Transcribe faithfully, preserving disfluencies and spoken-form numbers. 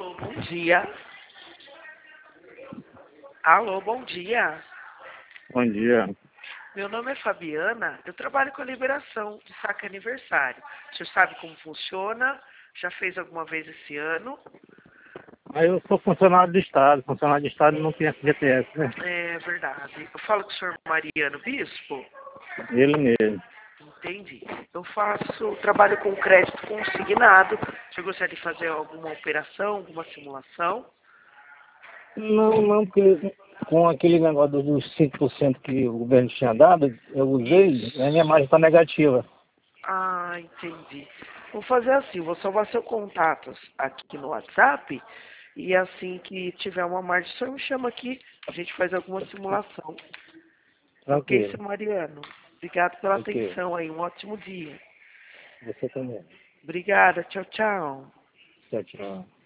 Alô, bom dia. Alô, bom dia. Bom dia. Meu nome é Fabiana, eu trabalho com a liberação de saque aniversário. O senhor sabe como funciona? Já fez alguma vez esse ano? Aí eu sou funcionário do Estado. Funcionário do Estado não tem F G T S, né? É verdade. Eu falo com o senhor Mariano Bispo. Ele mesmo. Entendi. Eu faço, trabalho com crédito consignado. O senhor gostaria de fazer alguma operação, alguma simulação? Não, não, porque com aquele negócio dos cinco por cento que o governo tinha dado, eu usei, a minha margem está negativa. Ah, entendi. Vou fazer assim, vou salvar seu contato aqui no WhatsApp e assim que tiver uma margem, o senhor me chama aqui, a gente faz alguma simulação. Ok, Tranquilo. seu Mariano? Obrigado pela Ok. atenção aí, um ótimo dia. Você também. Obrigada, tchau, tchau. Tchau, tchau.